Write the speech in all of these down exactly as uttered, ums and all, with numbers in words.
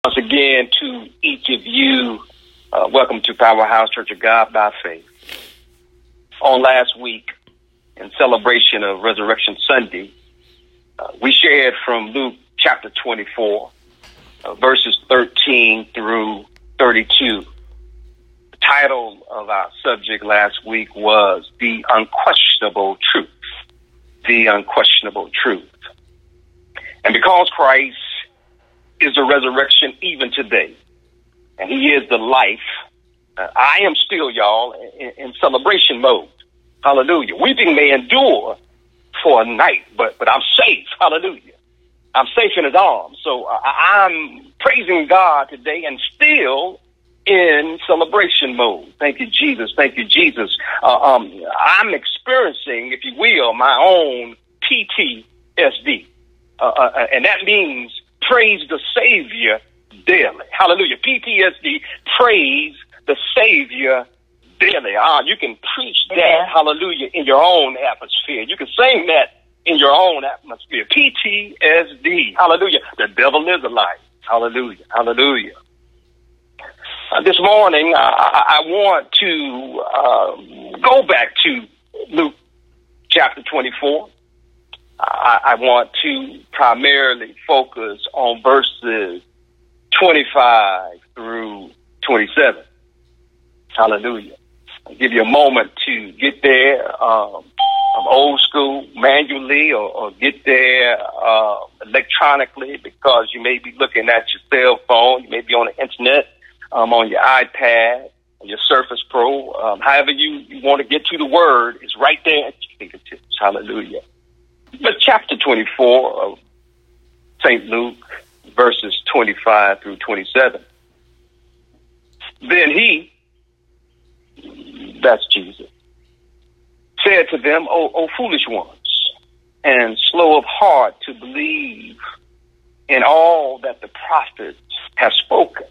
Once again, to each of you, uh, welcome to Powerhouse Church of God by Faith. On last week, in celebration of Resurrection Sunday, uh, we shared from Luke chapter twenty-four, uh, verses thirteen through thirty-two. The title of our subject last week was The Unquestionable Truth. The Unquestionable Truth. And because Christ is the resurrection even today, and he is the life, uh, I am still, y'all, in, in celebration mode. Hallelujah. Weeping may endure for a night, but but I'm safe. Hallelujah. I'm safe in his arms. So uh, I'm praising God today and still in celebration mode. Thank you, Jesus. Thank you, Jesus. Uh, um, I'm experiencing, if you will, my own P T S D. Uh, uh, and that means praise the Savior daily. Hallelujah. P T S D, praise the Savior daily. Ah, you can preach that, yeah. Hallelujah, in your own atmosphere. You can sing that in your own atmosphere. P T S D, hallelujah. The devil is a lie. Hallelujah, hallelujah. Uh, this morning, I, I, I want to uh, go back to Luke chapter twenty-four. I, I want to primarily focus on verses twenty-five through twenty-seven. Hallelujah. I'll give you a moment to get there um, old school, manually, or, or get there uh, electronically, because you may be looking at your cell phone, you may be on the internet, um, on your iPad, on your Surface Pro. Um, however you, you want to get to the word, it's right there at your fingertips. Hallelujah. But chapter twenty-four of Saint Luke, verses twenty-five through twenty-seven. Then he, that's Jesus, said to them, O, o foolish ones, and slow of heart to believe in all that the prophets have spoken.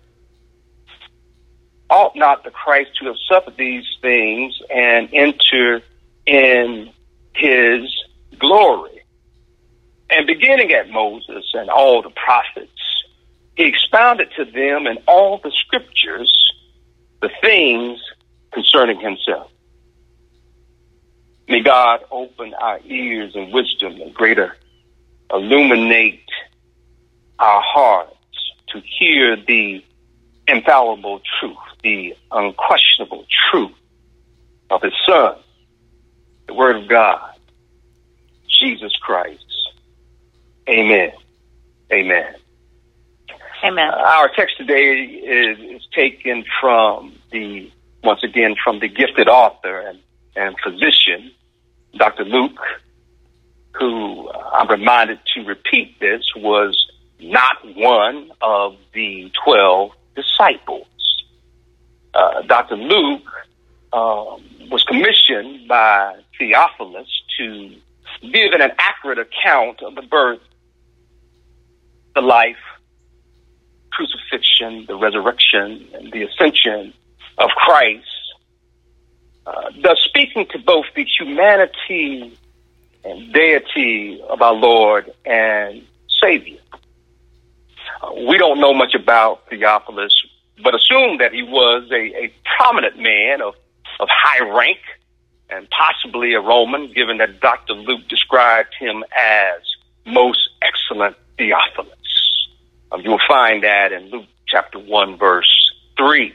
Ought not the Christ to have suffered these things and enter in his glory? And beginning at Moses and all the prophets, he expounded to them in all the scriptures the things concerning himself. May God open our ears and wisdom and greater illuminate our hearts to hear the infallible truth, the unquestionable truth of his Son, the Word of God, Jesus Christ. Amen. Amen. Amen. Uh, our text today is, is taken from the, once again, from the gifted author and, and physician, Doctor Luke, who uh, I'm reminded to repeat this, was not one of the twelve disciples. Uh, Doctor Luke um, was commissioned by Theophilus to give an accurate account of the birth, the life, crucifixion, the resurrection, and the ascension of Christ, uh, thus speaking to both the humanity and deity of our Lord and Savior. Uh, we don't know much about Theophilus, but assume that he was a, a prominent man of, of high rank and possibly a Roman, given that Doctor Luke described him as most excellent Theophilus. Um, you'll find that in Luke chapter one, verse three.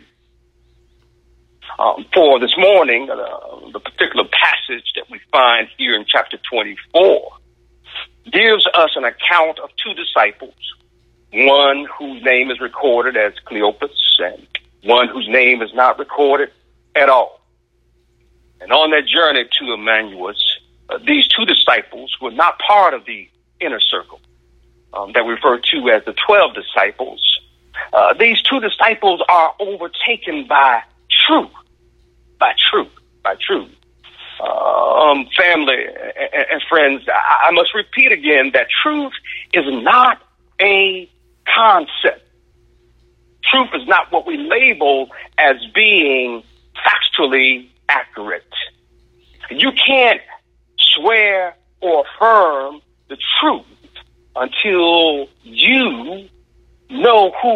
Um, for this morning, uh, the particular passage that we find here in chapter twenty-four gives us an account of two disciples, one whose name is recorded as Cleopas and one whose name is not recorded at all. And on their journey to Emmaus, uh, these two disciples were not part of the inner circle um, that we refer to as the twelve disciples. Uh, these two disciples are overtaken by truth, by truth, by truth. Uh, um, family and, and friends, I, I must repeat again that truth is not a concept. Truth is not what we label as being factually accurate. You can't swear or affirm the truth until you know who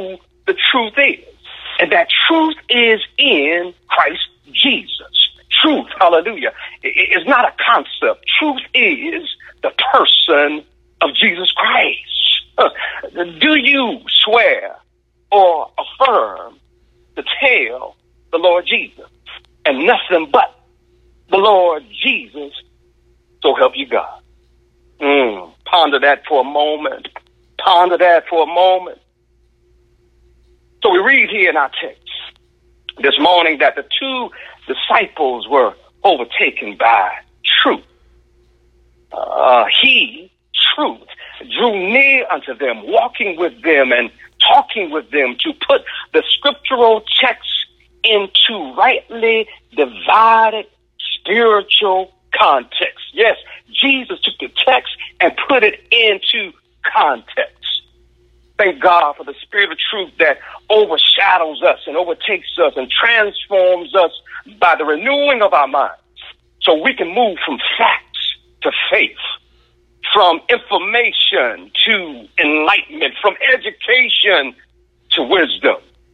the truth is. And that truth is in Christ Jesus. Truth, hallelujah, is not a concept. Truth is the person of Jesus Christ. Do you swear or affirm to tell the Lord Jesus and nothing but the Lord Jesus, so help you God? Mm, ponder that for a moment. Ponder that for a moment. So we read here in our text this morning that the two disciples were overtaken by truth. Uh, he, truth, drew near unto them, walking with them and talking with them to put the scriptural text into rightly divided spiritual context. Yes, Jesus took the text and put it into context. Thank God for the spirit of truth that overshadows us and overtakes us and transforms us by the renewing of our minds, so we can move from facts to faith, from information to enlightenment, from education to wisdom.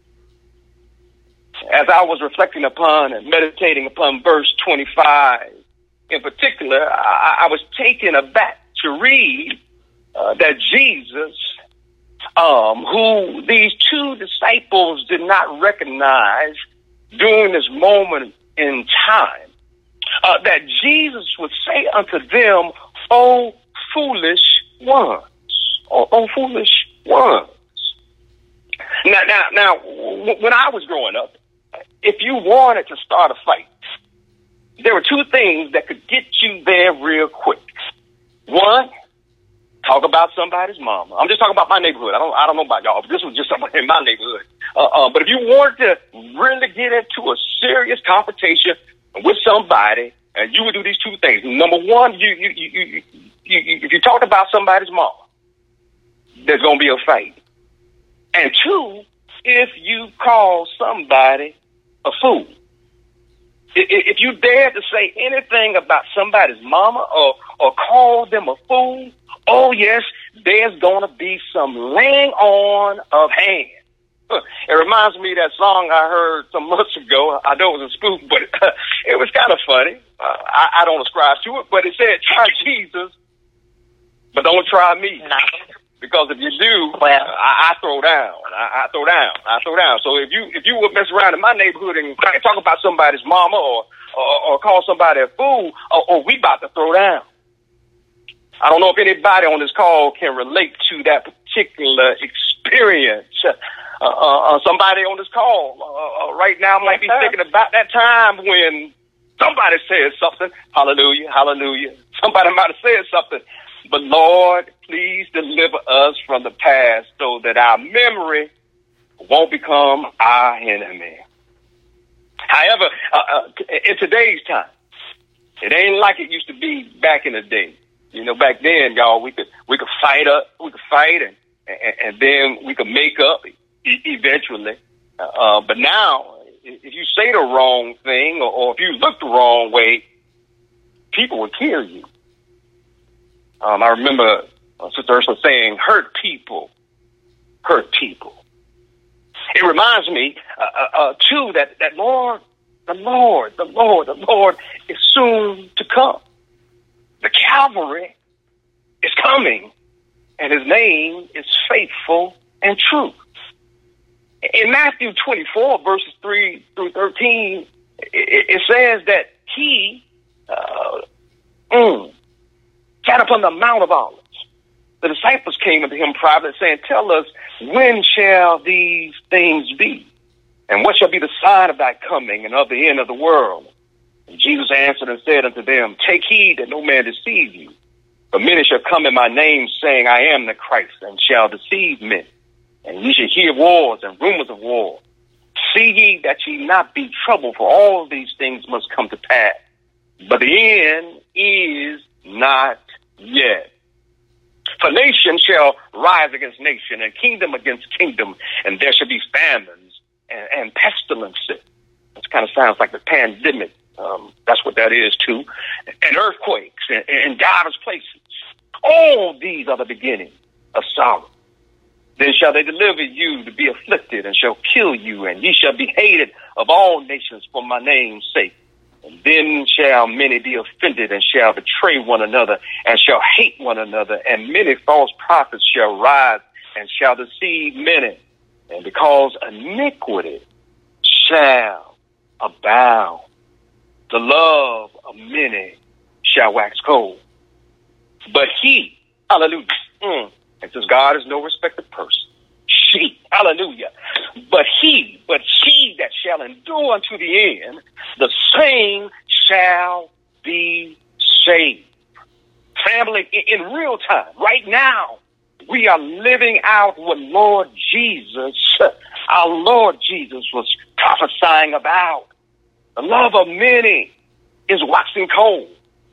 As I was reflecting upon and meditating upon verse twenty-five in particular, I, I was taken aback to read uh, that Jesus, um, who these two disciples did not recognize during this moment in time, uh, that Jesus would say unto them, "O foolish ones, O, o foolish ones." Now, now, now, when I was growing up, if you wanted to start a fight, there were two things that could get you there real quick. One, talk about somebody's mama. I'm just talking about my neighborhood. I don't, I don't know about y'all, but this was just somebody in my neighborhood. Uh, uh, but if you wanted to really get into a serious confrontation with somebody, and you would do these two things. Number one, you, you, you, you, you, you if you talk about somebody's mama, there's going to be a fight. And two, if you call somebody a fool. If you dare to say anything about somebody's mama or, or call them a fool, oh yes, there's going to be some laying on of hands. It reminds me of that song I heard some months ago. I know it was a spoof, but uh, it was kind of funny. Uh, I, I don't ascribe to it, but it said, "Try Jesus, but don't try me." No. Because if you do, well, I, I throw down. I, I throw down. I throw down. So if you if you would mess around in my neighborhood and talk about somebody's mama or or, or call somebody a fool, or, or we about to throw down. I don't know if anybody on this call can relate to that particular experience. Uh, uh, somebody on this call uh, uh, right now might be thinking about that time when somebody said something. Hallelujah, hallelujah. Somebody might have said something. But Lord, please deliver us from the past so that our memory won't become our enemy. However, uh, uh, in today's time, it ain't like it used to be back in the day. You know, back then, y'all, we could we could fight up, we could fight, and and, and then we could make up e- eventually. Uh, but now, if you say the wrong thing or, or if you look the wrong way, people will kill you. Um, I remember uh, Sister Ursula saying, "Hurt people, hurt people." It reminds me, uh, uh, too, that that Lord, the Lord, the Lord, the Lord is soon to come. The Calvary is coming, and His name is faithful and true. In Matthew twenty-four, verses three through thirteen, it, it says that He uh, mm, sat upon the Mount of Olives. The disciples came unto Him privately, saying, "Tell us, when shall these things be? And what shall be the sign of thy coming and of the end of the world?" And Jesus answered and said unto them, "Take heed that no man deceive you. For many shall come in my name, saying, I am the Christ, and shall deceive men. And ye shall hear wars and rumors of war. See ye that ye not be troubled, for all these things must come to pass. But the end is not yet. For nation shall rise against nation, and kingdom against kingdom, and there shall be famines and, and pestilences." This kind of sounds like the pandemic. Um, that's what that is too. And earthquakes in, in diverse places. All these are the beginning of sorrow. Then shall they deliver you to be afflicted, and shall kill you, and ye shall be hated of all nations for my name's sake. And then shall many be offended, and shall betray one another, and shall hate one another. And many false prophets shall rise, and shall deceive many. And because iniquity shall abound, the love of many shall wax cold. But he, hallelujah, mm, and since God is no respecter of person, she, hallelujah, but he, but she that shall endure unto the end, the same shall be saved. Family, in, in real time, right now, we are living out what Lord Jesus, our Lord Jesus was prophesying about. The love of many is waxing cold.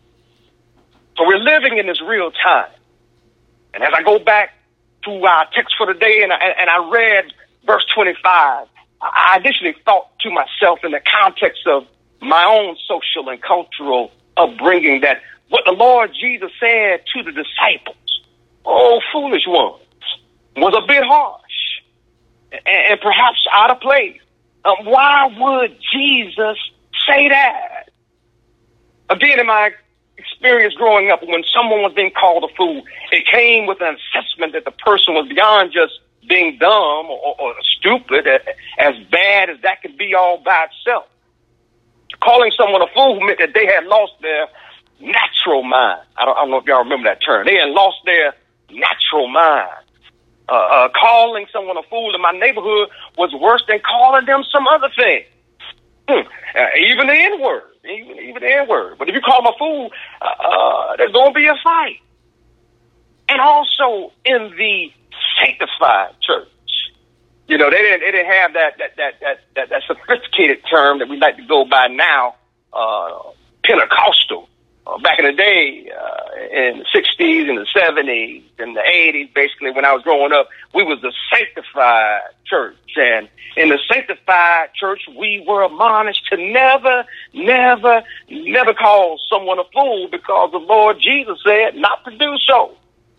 So we're living in this real time. And as I go back to our text for today, and I, and I read verse twenty-five, I initially thought to myself in the context of my own social and cultural upbringing that what the Lord Jesus said to the disciples, oh, foolish ones, was a bit harsh and, and perhaps out of place. Um, why would Jesus say that? Again, in my experience growing up, when someone was being called a fool, it came with an assessment that the person was beyond just being dumb or, or stupid, as bad as that could be all by itself. Calling someone a fool meant that they had lost their natural mind. I don't, I don't know if y'all remember that term. They had lost their natural mind. Uh, uh, calling someone a fool in my neighborhood was worse than calling them some other thing. Hmm. Uh, even the N-word. Even, even the N-word. But if you call them a fool, uh, uh, there's going to be a fight. And also in the sanctified church, you know, they didn't, they didn't have that, that, that, that, that, that sophisticated term that we like to go by now, uh, Pentecostal. Uh, back in the day, uh, in the sixties and the seventies and the eighties, basically when I was growing up, we was the sanctified church. And in the sanctified church, we were admonished to never, never, never call someone a fool because the Lord Jesus said not to do so.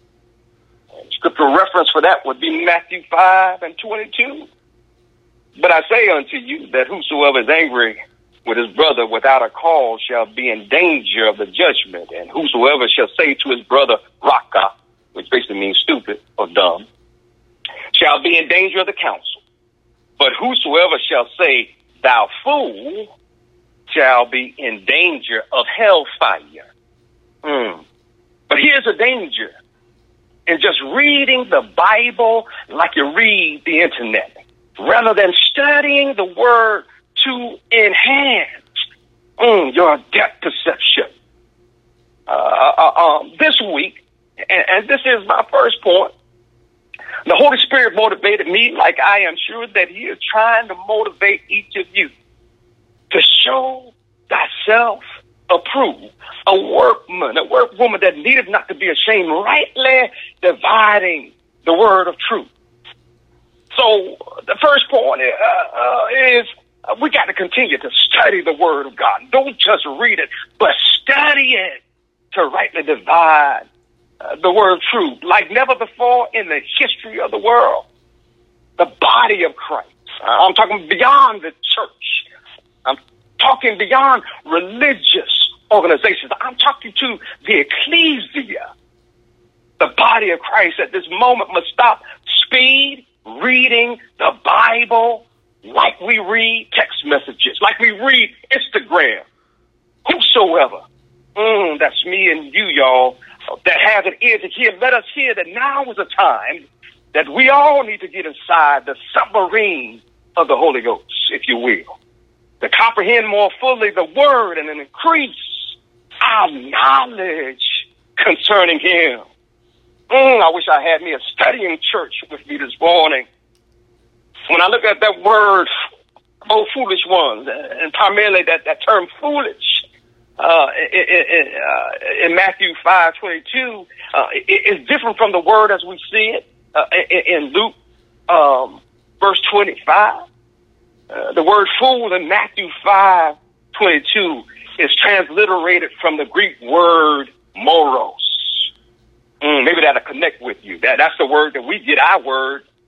And scriptural reference for that would be Matthew five and twenty-two. But I say unto you that whosoever is angry with his brother without a cause shall be in danger of the judgment. And whosoever shall say to his brother, Raka, which basically means stupid or dumb, shall be in danger of the council. But whosoever shall say, thou fool, shall be in danger of hellfire. Mm. But here's a danger in just reading the Bible like you read the internet, rather than studying the word to enhance mm, your depth perception. Uh, uh, um, this week, and, and this is my first point, the Holy Spirit motivated me like I am sure that he is trying to motivate each of you to show thyself approved, a workman, a workwoman that needeth not to be ashamed, rightly dividing the word of truth. So the first point uh, uh, is uh, we got to continue to study the word of God. Don't just read it, but study it to rightly divide uh, the word of truth. Like never before in the history of the world, the body of Christ, uh, I'm talking beyond the church, I'm talking beyond religious organizations, I'm talking to the ecclesia. The body of Christ at this moment must stop speed reading the Bible like we read text messages, like we read Instagram. Whosoever, mm, that's me and you, y'all, that has an ear to hear, let us hear that now is a time that we all need to get inside the submarine of the Holy Ghost, if you will, to comprehend more fully the word and increase our knowledge concerning him. Mm, I wish I had me a studying church with me this morning. When I look at that word, oh, foolish ones, and primarily that, that term foolish, uh, in, in, uh, in Matthew five twenty-two, uh, it, it's different from the word as we see it uh, in, in Luke um, verse twenty-five. Uh, the word fool in Matthew five twenty-two is transliterated from the Greek word moros. Mm, maybe that'll connect with you. That, that's the word that we get our word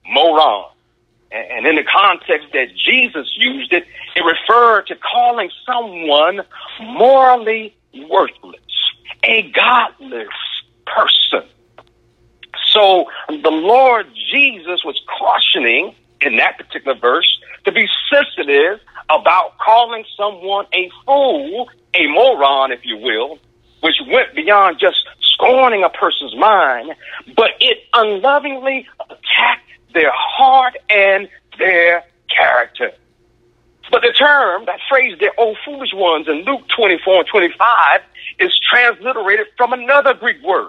moron. And in the context that Jesus used it, it referred to calling someone morally worthless, a godless person. So the Lord Jesus was cautioning in that particular verse to be sensitive about calling someone a fool, a moron, if you will, which went beyond just scorning a person's mind, but it unlovingly attacked their heart and their character. But the term, that phrase, "their old foolish ones," in Luke twenty-four and twenty-five, is transliterated from another Greek word,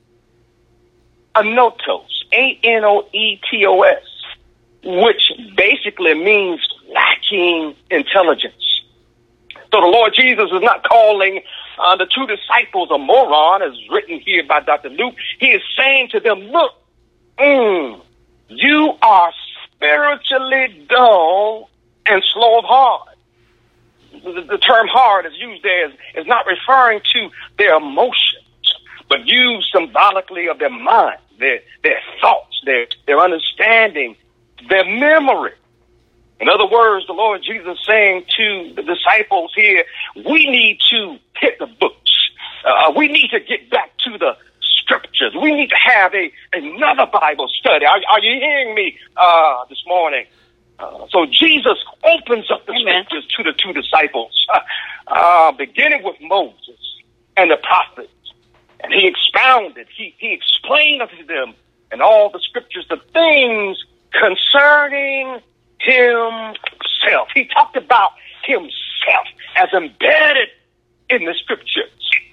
anotos, A N O E T O S, which basically means lacking intelligence. So the Lord Jesus is not calling uh, the two disciples a moron, as written here by Doctor Luke. He is saying to them, look, mm, you are spiritually dull and slow of heart. The, the term heart is used there is, is not referring to their emotions, but used symbolically of their mind, their, their thoughts, their, their understanding, their memory. In other words, the Lord Jesus is saying to the disciples here, we need to hit the books. Uh, we need to get back to the scriptures. We need to have a another Bible study. Are, are you hearing me uh, this morning? Uh, so Jesus opens up the Amen. Scriptures to the two disciples, uh, beginning with Moses and the prophets. And he expounded, he, he explained unto them in all the scriptures the things concerning himself. He talked about himself as embedded in the scriptures.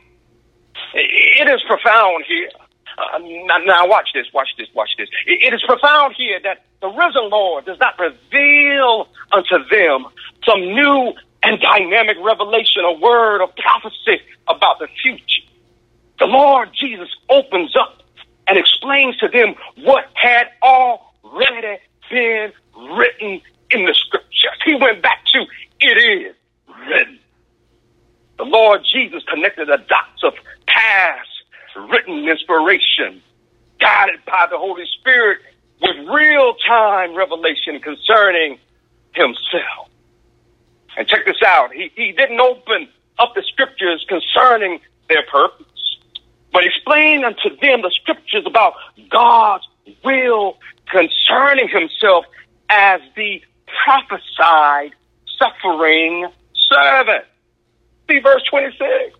It is profound here. Uh, now, now watch this, watch this, watch this. It, it is profound here that the risen Lord does not reveal unto them some new and dynamic revelation, a word of prophecy about the future. The Lord Jesus opens up and explains to them what had already been written in the scriptures. He went back to, it is written. The Lord Jesus connected the dots of past written inspiration, guided by the Holy Spirit with real-time revelation concerning himself. And check this out. He, he didn't open up the scriptures concerning their purpose, but explained unto them the scriptures about God's will concerning himself as the prophesied suffering servant. See verse twenty-six.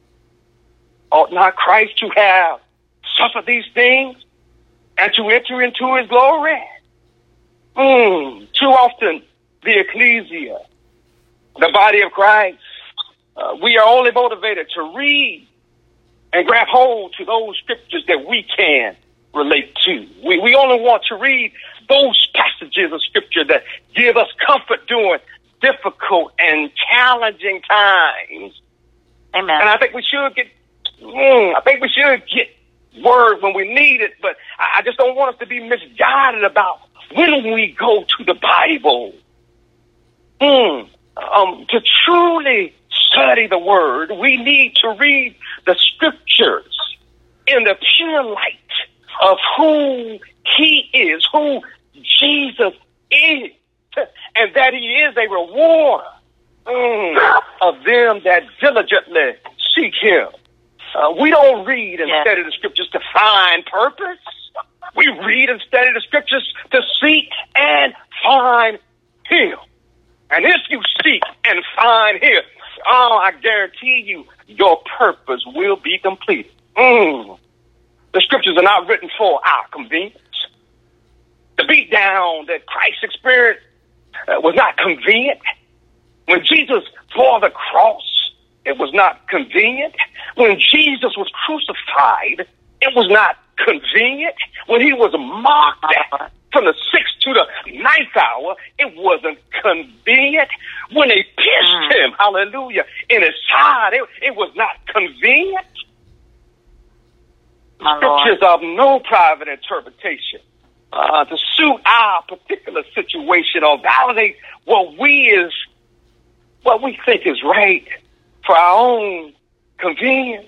Ought not Christ to have suffered these things and to enter into his glory? Mm, too often, the ecclesia, the body of Christ, uh, we are only motivated to read and grab hold to those scriptures that we can relate to. We, we only want to read those passages of scripture that give us comfort during difficult and challenging times. Amen. And I think we should get, mm, I think we should get word when we need it, but I, I just don't want us to be misguided about when we go to the Bible. Mm, um, to truly study the word, we need to read the scriptures in the pure light of who he is, who Jesus is, and that he is a rewarder mm, of them that diligently seek him. Uh, we don't read and yeah. study the scriptures to find purpose. We read and study the scriptures to seek and find him. And if you seek and find him, oh, I guarantee you, your purpose will be completed. Mm. The scriptures are not written for our convenience. The beatdown that Christ experienced uh, was not convenient. When Jesus bore the cross, it was not convenient. When Jesus was crucified, it was not convenient. When he was mocked at from the sixth to the ninth hour, it wasn't convenient. When they pierced him, hallelujah, in his side, it, it was not convenient. My Scriptures Lord. of no private interpretation uh, to suit our particular situation or validate what we is, what we think is right for our own convenience.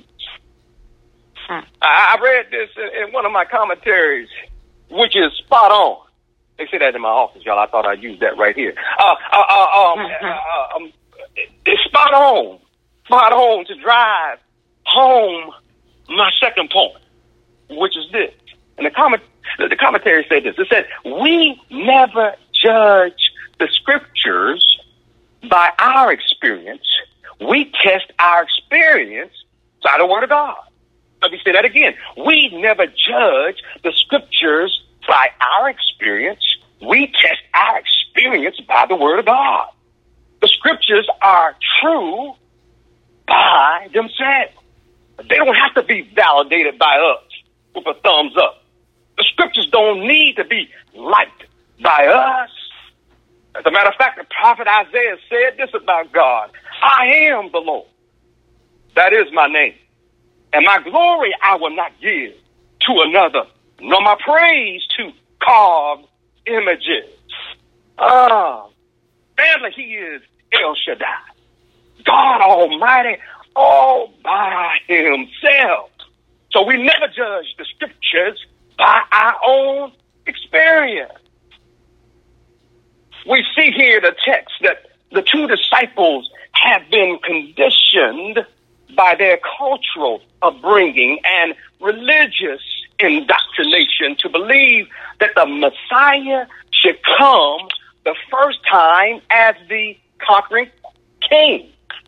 Hmm. I, I read this in, in one of my commentaries, which is spot on. They say that in my office, y'all. I thought I'd use that right here. Uh, uh, uh, um, uh, um, it's spot on, spot on to drive home my second point, which is this. And the comment, the commentary said this. It said, we never judge the scriptures by our experience. We test our experience by the word of God. Let me say that again. We never judge the scriptures by our experience. We test our experience by the word of God. The scriptures are true by themselves. They don't have to be validated by us with a thumbs up. The scriptures don't need to be liked by us. As a matter of fact, the prophet Isaiah said this about God. I am the Lord. That is my name. And my glory I will not give to another, nor my praise to carved images. Ah, family, he is El Shaddai, God Almighty, all by himself. So we never judge the scriptures by our own experience. We see here the text that the two disciples have been conditioned by their cultural upbringing and religious indoctrination to believe that the Messiah should come the first time as the conquering king,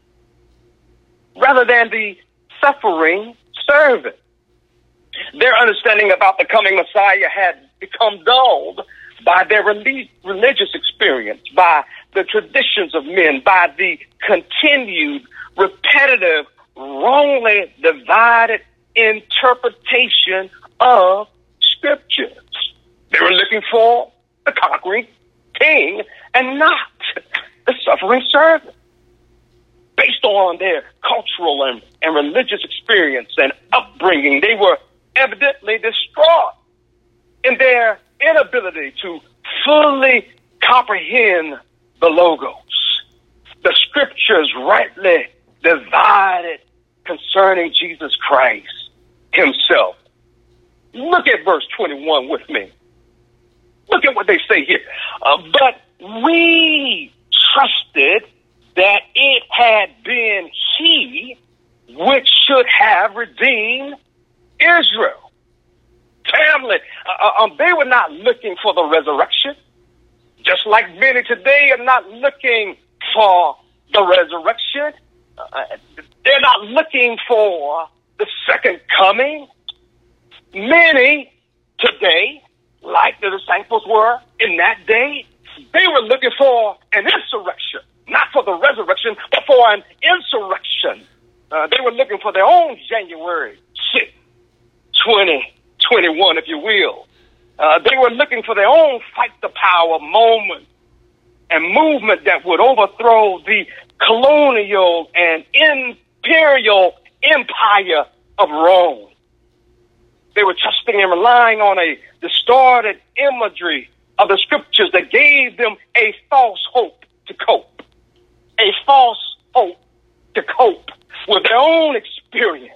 rather than the suffering servant. Their understanding about the coming Messiah had become dulled by their relig- religious experience, by the traditions of men, by the continued, repetitive, wrongly divided interpretation of scriptures. They were looking for the conquering king and not the suffering servant. Based on their cultural and, and religious experience and upbringing, they were evidently distraught in their inability to fully comprehend the Logos, the scriptures rightly divided concerning Jesus Christ himself. Look at verse twenty-one with me. Look at what they say here. Uh, but we trusted that it had been he which should have redeemed Israel. Family, uh, um, they were not looking for the resurrection, just like many today are not looking for the resurrection. Uh, they're not looking for the second coming. Many today, like the disciples were in that day, they were looking for an insurrection, not for the resurrection, but for an insurrection. Uh, they were looking for their own January sixth, twenty twenty-one, if you will. Uh, they were looking for their own fight the power moment and movement that would overthrow the colonial and imperial empire of Rome. They were trusting and relying on a distorted imagery of the scriptures that gave them a false hope to cope, a false hope to cope with their own experience.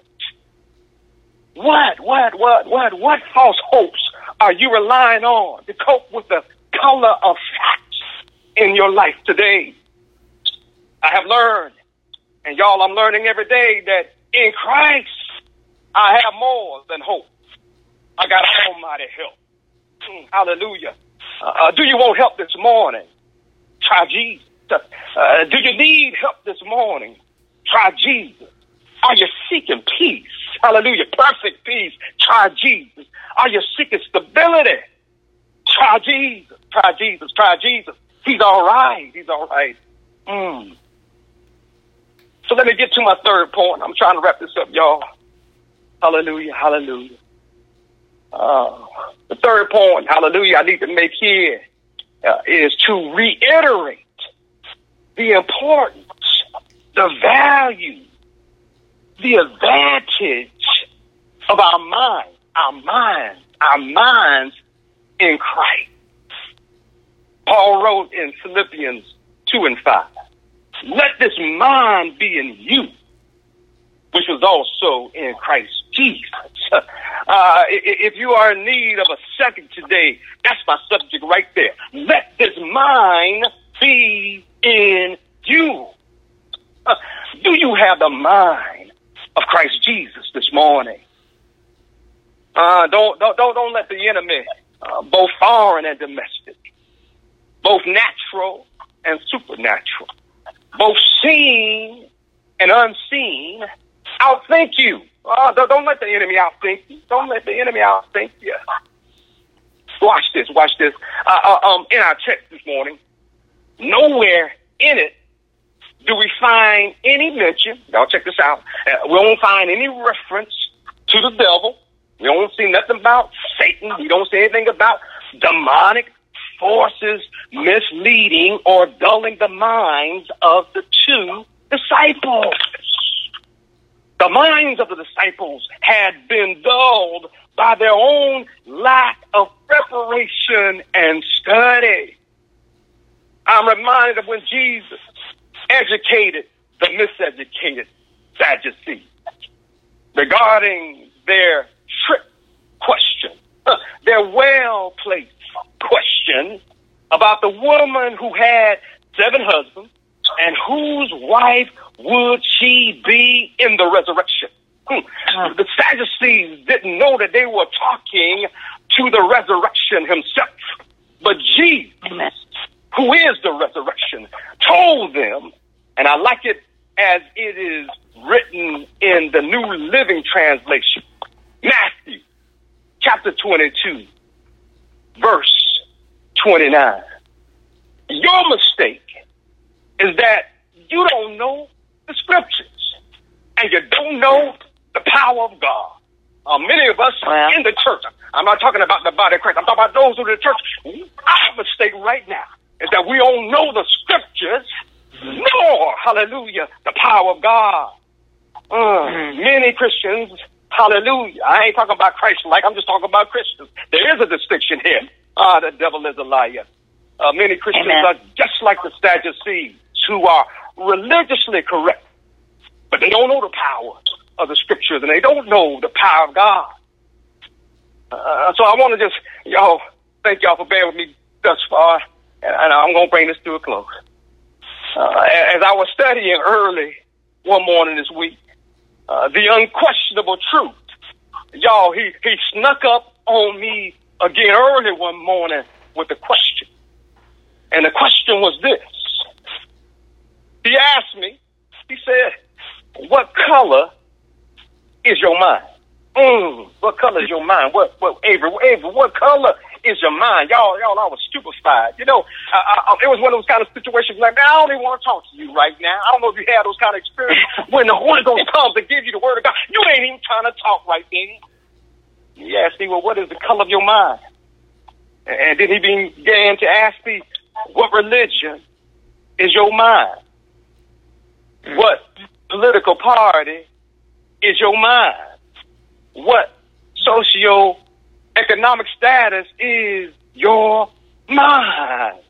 What, what, what, what, what false hopes are you relying on to cope with the color of facts in your life today? I have learned, and y'all, I'm learning every day that in Christ, I have more than hope. I got almighty help. Mm, hallelujah. Uh, do you want help this morning? Try Jesus. Uh, do you need help this morning? Try Jesus. Are you seeking peace? Hallelujah. Perfect peace. Try Jesus. Are you seeking stability? Try Jesus. Try Jesus. Try Jesus. He's all right. He's all right. Mm. So let me get to my third point. I'm trying to wrap this up, y'all. Hallelujah. Hallelujah. Uh, the third point, hallelujah, I need to make here uh, is to reiterate the importance, the value, the advantage of our mind, our minds, our minds in Christ. Paul wrote in Philippians two and five, let this mind be in you, which was also in Christ Jesus. Uh, if you are in need of a second today, that's my subject right there. Let this mind be in you. Uh, do you have the mind of Christ Jesus this morning? Uh, don't, don't, don't, don't let the enemy, uh, both foreign and domestic, both natural and supernatural, both seen and unseen, outthink you. Uh, don't, don't let the enemy outthink you. Don't let the enemy outthink you. Watch this, watch this. Uh, uh, um, in our text this morning, nowhere in it do we find any mention. Y'all check this out. Uh, we don't find any reference to the devil. We don't see nothing about Satan. We don't see anything about demonic forces misleading or dulling the minds of the two disciples. The minds of the disciples had been dulled by their own lack of preparation and study. I'm reminded of when Jesus educated the miseducated Sadducees regarding their trick question, their well-placed question about the woman who had seven husbands and whose wife would she be in the resurrection. Hmm. The Sadducees didn't know that they were talking to the resurrection himself, but Jesus, who is the resurrection, told them, and I like it as it is written in the New Living Translation, Matthew chapter twenty-two, verse twenty-nine. Your mistake is that you don't know the scriptures and you don't know the power of God. Uh, many of us well. in the church, I'm not talking about the body of Christ, I'm talking about those who are in the church. Our mistake right now is that we don't know the scriptures, nor, hallelujah, the power of God. Uh, mm-hmm. Many Christians, hallelujah, I ain't talking about Christ-like, I'm just talking about Christians. There is a distinction here. Ah, the devil is a liar. Uh, many Christians Amen. are just like the Sadducees, who are religiously correct, but they don't know the power of the scriptures, and they don't know the power of God. Uh, so I want to just, y'all, thank y'all for bearing with me thus far, and, and I'm going to bring this to a close. Uh, as I was studying early one morning this week, uh, the unquestionable truth, y'all, he, he snuck up on me again early one morning with a question. And the question was this. He asked me, he said, what color is your mind? Mm, what color is your mind? What, what, Avery, Avery, what color is your mind? Y'all, y'all, I was stupefied. You know, I, I, it was one of those kind of situations like, man, I don't even want to talk to you right now. I don't know if you had those kind of experiences when the Holy Ghost comes to give you the word of God. You ain't even trying to talk right then. He asked me, well, what is the color of your mind? And then he began to ask me, what religion is your mind? What political party is your mind? What socio-economic status is your mind?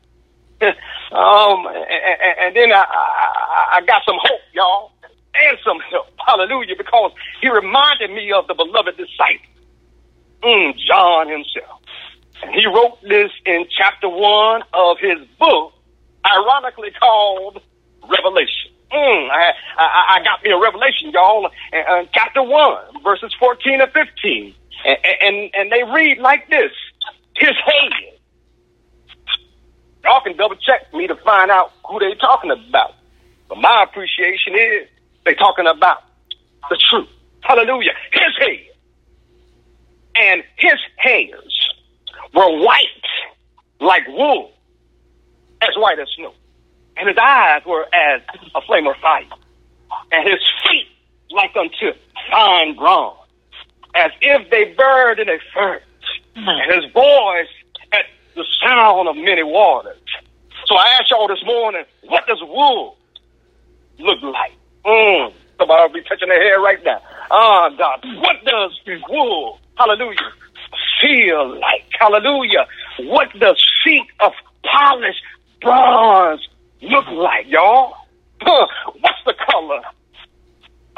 um, and, and then I, I, I got some hope, y'all, and some help. Hallelujah, because he reminded me of the beloved disciple, mm, John himself. And he wrote this in chapter one of his book, ironically called Revelation. Mm, I, I, I got me a revelation, y'all, uh, uh, chapter one, verses fourteen and fifteen. And, and, and they read like this. His head. Y'all can double check me to find out who they talking about. But my appreciation is they talking about the truth. Hallelujah. His head. And his hairs were white like wool, as white as snow. And his eyes were as a flame of fire. And his feet like unto fine bronze, as if they burned in a furnace. And his voice at the sound of many waters. So I ask y'all this morning, what does wool look like? Mm, somebody will be touching their hair right now. Oh, God, what does wool, hallelujah, feel like? Hallelujah. What does feet of polished bronze look like, y'all? Huh. What's the color of the Messiah?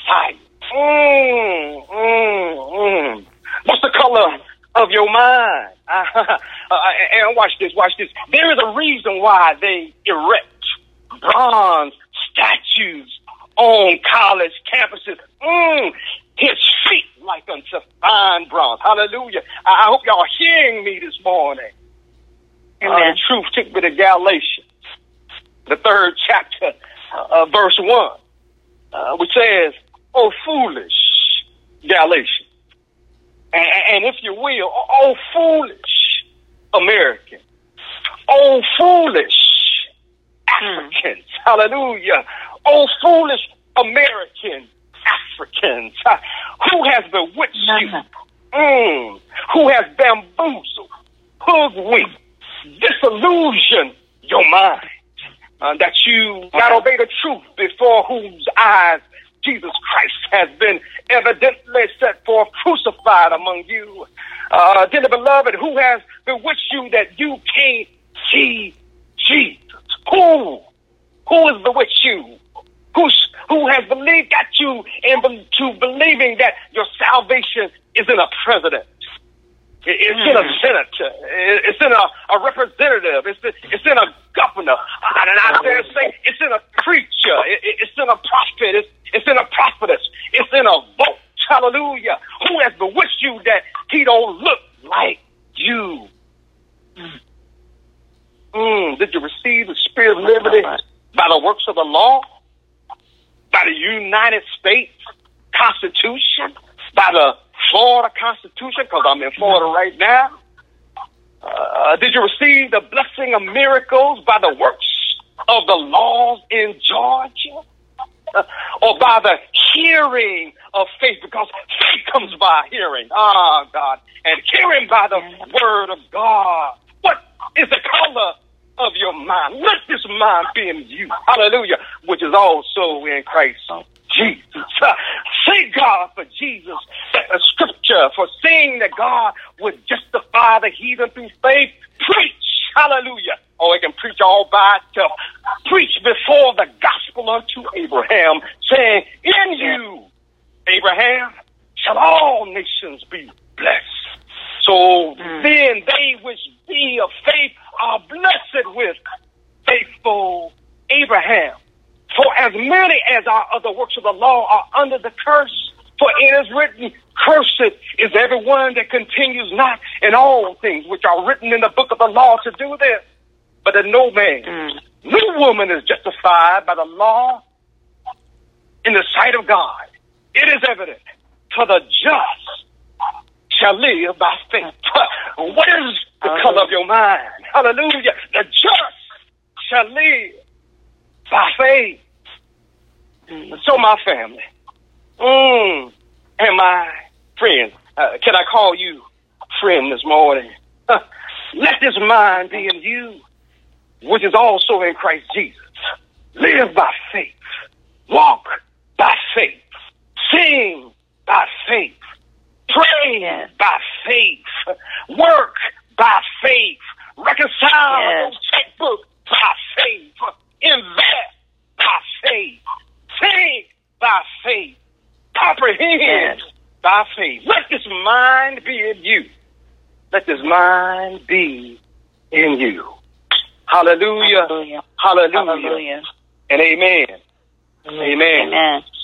sight. Mm, mm, mm. What's the color of your mind? Uh, and watch this, watch this. There is a reason why they erect bronze statues on college campuses. Mm, his feet like unto fine bronze. Hallelujah. I, I hope y'all are hearing me this morning. Uh, the truth took me to Galatians, the third chapter, uh, verse one, uh, which says, "Oh, foolish Galatians," and, and if you will, "Oh, foolish Americans," "Oh, foolish Africans," mm. hallelujah, "Oh, foolish American Africans, uh, who has bewitched you, mm, who has bamboozled, hoodwinked, disillusioned your mind, uh, that you not obey the truth before whose eyes Jesus Christ has been evidently set forth crucified among you. Uh, dearly beloved, who has bewitched you that you can't see Jesus? Who? Who has bewitched you? Who's, who has believed, got you into believing that your salvation is in a president? It's in a senator. It's in a, a representative. It's in, it's in a governor. And I dare say it's in a preacher. It, it's in a prophet. It's, it's in a prophetess. It's in a vote. Hallelujah. Who has bewitched you that he don't look like you? Mm, did you receive the spirit of liberty by the works of the law? By the United States Constitution? By the Florida Constitution, because I'm in Florida right now? Uh, did you receive the blessing of miracles by the works of the laws in Georgia? Uh, or by the hearing of faith, because faith comes by hearing. Ah, oh, God. And hearing by the word of God. What is the color of your mind? Let this mind be in you. Hallelujah. Which is also in Christ Jesus. Uh, thank God for Jesus, a scripture for saying that God would justify the heathen through faith. Preach, hallelujah. Or it can preach all by itself. Preach before the gospel unto Abraham, saying, in you, Abraham, shall all nations be blessed. So mm. then they which be of faith are blessed with faithful Abraham. For as many as are of the works of the law are under the curse, for it is written, cursed is everyone that continues not in all things which are written in the book of the law to do this. But that no man, mm. no woman is justified by the law in the sight of God. It is evident, for the just shall live by faith. What is the uh-huh. color of your mind? Hallelujah. The just shall live by faith. Mm. So my family, mm, and my friend, uh, can I call you friend this morning? Uh, let this mind be in you, which is also in Christ Jesus. Live by faith. Walk by faith. Sing by faith. Pray yes. by faith. Work by faith. Reconcile yes. your checkbook by faith. Invest by faith. Think by faith. Comprehend yes. by faith. Let this mind be in you. Let this mind be in you. Hallelujah. Hallelujah. Hallelujah. Hallelujah. And amen. Amen. Amen. Amen.